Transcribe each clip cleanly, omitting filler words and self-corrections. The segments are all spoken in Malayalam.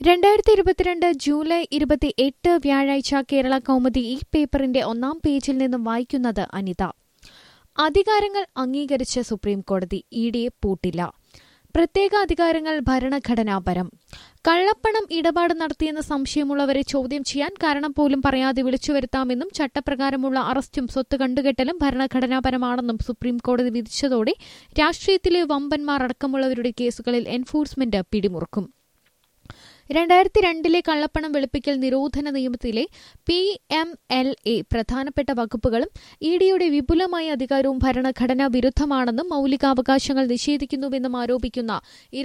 2022 ജൂലൈ 28 വ്യാഴാഴ്ച കേരള കൗമുദി ഈ പേപ്പറിന്റെ ഒന്നാം പേജിൽ നിന്നും വായിക്കുന്നത് അനിത. അധികാരങ്ങൾ അംഗീകരിച്ച് സുപ്രീംകോടതി, ഇഡിയെ പൂട്ടില്ല. പ്രത്യേക അധികാരങ്ങൾ ഭരണഘടനാപരം. കള്ളപ്പണം ഇടപാട് നടത്തിയെന്ന് സംശയമുള്ളവരെ ചോദ്യം ചെയ്യാൻ കാരണം പോലും പറയാതെ വിളിച്ചുവരുത്താമെന്നും ചട്ടപ്രകാരമുള്ള അറസ്റ്റും സ്വത്ത് കണ്ടുകെട്ടലും ഭരണഘടനാപരമാണെന്നും സുപ്രീംകോടതി വിധിച്ചതോടെ രാഷ്ട്രീയത്തിലെ വമ്പന്മാർ അടക്കമുള്ളവരുടെ കേസുകളിൽ എൻഫോഴ്സ്മെന്റ് പിടിമുറുക്കും. 2002 കള്ളപ്പണം വെളുപ്പിക്കൽ നിരോധന നിയമത്തിലെ PMLA പ്രധാനപ്പെട്ട വകുപ്പുകളും ഇഡിയുടെ വിപുലമായ അധികാരവും ഭരണഘടനാ വിരുദ്ധമാണെന്നും മൌലികാവകാശങ്ങൾ നിഷേധിക്കുന്നുവെന്നും ആരോപിക്കുന്ന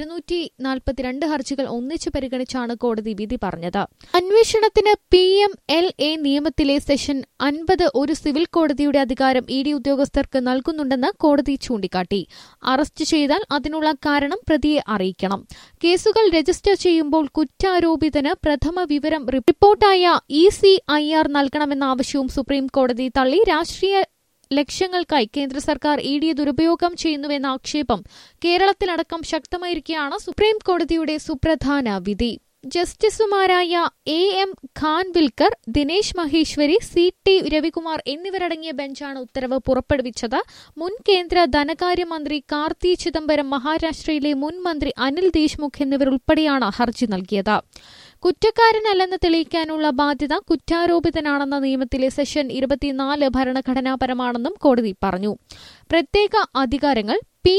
242 ഹർജികൾ ഒന്നിച്ചു പരിഗണിച്ചാണ് കോടതി വിധി പറഞ്ഞത്. അന്വേഷണത്തിന് PMLA നിയമത്തിലെ സെഷൻ 50 ഒരു സിവിൽ കോടതിയുടെ അധികാരം ഇഡി ഉദ്യോഗസ്ഥർക്ക് നൽകുന്നുണ്ടെന്ന് കോടതി ചൂണ്ടിക്കാട്ടി. അറസ്റ്റ് ചെയ്താൽ അതിനുള്ള കാരണം പ്രതിയെ അറിയിക്കണം. കേസുകൾ രജിസ്റ്റർ ചെയ്യുമ്പോൾ കുറ്റാരോപിതന് പ്രഥമ വിവരം റിപ്പോർട്ടായ ECIR നൽകണമെന്ന ആവശ്യവും സുപ്രീം കോടതി തള്ളി. രാഷ്ട്രീയ ലക്ഷ്യങ്ങൾക്കായി കേന്ദ്ര സർക്കാർ ഇഡിയെ ദുരുപയോഗം ചെയ്യുന്നുവെന്ന ആക്ഷേപം കേരളത്തിലടക്കം ശക്തമായിരിക്കെയാണ് സുപ്രീം കോടതിയുടെ സുപ്രധാന വിധി. ജസ്റ്റിസുമാരായ AM ഖാൻവിൽക്കർ, ദിനേശ് മഹേശ്വരി, CT രവികുമാർ എന്നിവരടങ്ങിയ ബെഞ്ചാണ് ഉത്തരവ് പുറപ്പെടുവിച്ചത്. മുൻ കേന്ദ്ര ധനകാര്യമന്ത്രി കാർത്തി ചിദംബരം, മഹാരാഷ്ട്രയിലെ മുൻ മന്ത്രി അനിൽ ദേശ്മുഖ് എന്നിവരുൾപ്പെടെയാണ് ഹർജി നൽകിയത്. കുറ്റക്കാരനല്ലെന്ന് തെളിയിക്കാനുള്ള ബാധ്യത കുറ്റാരോപിതനാണെന്ന നിയമത്തിലെ സെഷൻ 24 ഭരണഘടനാപരമാണെന്നും കോടതി പറഞ്ഞു. പ്രത്യേക അധികാരങ്ങൾ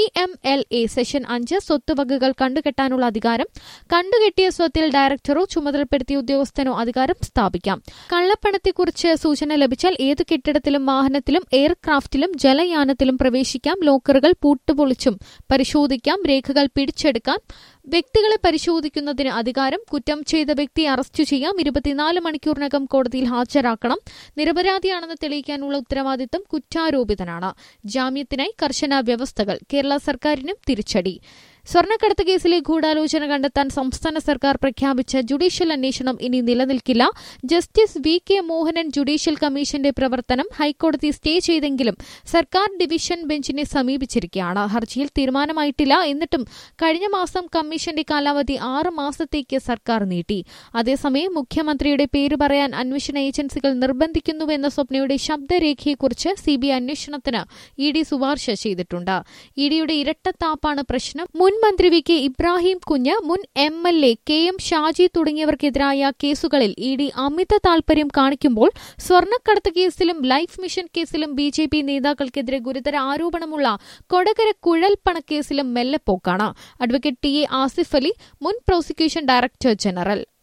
PMLA സെഷൻ 5 സ്വത്തുവകകൾ കണ്ടുകെട്ടാനുള്ള അധികാരം. കണ്ടുകെട്ടിയ സ്വത്തിൽ ഡയറക്ടറോ ചുമതലപ്പെടുത്തിയ ഉദ്യോഗസ്ഥനോ അധികാരം സ്ഥാപിക്കാം. കള്ളപ്പണത്തെക്കുറിച്ച് സൂചന ലഭിച്ചാൽ ഏതു കെട്ടിടത്തിലും വാഹനത്തിലും എയർക്രാഫ്റ്റിലും ജലയാനത്തിലും പ്രവേശിക്കാം. ലോക്കറുകൾ പൂട്ടുപൊളിച്ചും പരിശോധിക്കാം. രേഖകൾ പിടിച്ചെടുക്കാം. വ്യക്തികളെ പരിശോധിക്കുന്നതിന് അധികാരം. കുറ്റം ചെയ്ത വ്യക്തിയെ അറസ്റ്റ് ചെയ്യാം. 24 മണിക്കൂറിനകം കോടതിയിൽ ഹാജരാക്കണം. നിരപരാധിയാണെന്ന് തെളിയിക്കാനുള്ള ഉത്തരവാദിത്തം കുറ്റാരോപിതനാണ്. ജാമ്യത്തിനായി കർശന വ്യവസ്ഥകൾ. കേരള സർക്കാരിനും തിരിച്ചടി. സ്വർണ്ണക്കടത്ത് കേസിലെ ഗൂഢാലോചന കണ്ടെത്താൻ സംസ്ഥാന സർക്കാർ പ്രഖ്യാപിച്ച ജുഡീഷ്യൽ അന്വേഷണം ഇനി നിലനിൽക്കില്ല. ജസ്റ്റിസ് VK മോഹനൻ ജുഡീഷ്യൽ കമ്മീഷന്റെ പ്രവർത്തനം ഹൈക്കോടതി സ്റ്റേ ചെയ്തെങ്കിലും സർക്കാർ ഡിവിഷൻ ബെഞ്ചിനെ സമീപിച്ചിരിക്കുകയാണ്. ഹർജിയിൽ തീരുമാനമായിട്ടില്ല. എന്നിട്ടും കഴിഞ്ഞ മാസം കമ്മീഷന്റെ കാലാവധി 6 മാസത്തേക്ക് സർക്കാർ നീട്ടി. അതേസമയം മുഖ്യമന്ത്രിയുടെ പേര് പറയാൻ അന്വേഷണ ഏജൻസികൾ നിർബന്ധിക്കുന്നുവെന്ന സ്വപ്നയുടെ ശബ്ദരേഖയെക്കുറിച്ച് CBI അന്വേഷണത്തിന് ഇഡി ശുപാർശ ചെയ്തിട്ടുണ്ട്. ഇഡിയുടെ ഇരട്ടത്താപ്പാണ് പ്രശ്നം. മുൻ മന്ത്രി VK ഇബ്രാഹിം കുഞ്ഞ്, മുൻ MLA KM ഷാജി തുടങ്ങിയവർക്കെതിരായ കേസുകളിൽ ഇഡി അമിത താൽപര്യം കാണിക്കുമ്പോൾ സ്വർണ്ണക്കടത്ത് കേസിലും ലൈഫ് മിഷൻ കേസിലും BJP നേതാക്കൾക്കെതിരെ ഗുരുതര ആരോപണമുള്ള കൊടകര കുഴൽപ്പണക്കേസിലും മെല്ലെപ്പോക്കാണ്. അഡ്വക്കേറ്റ് TA ആസിഫ് അലി, മുൻ പ്രോസിക്യൂഷൻ ഡയറക്ടർ ജനറൽ.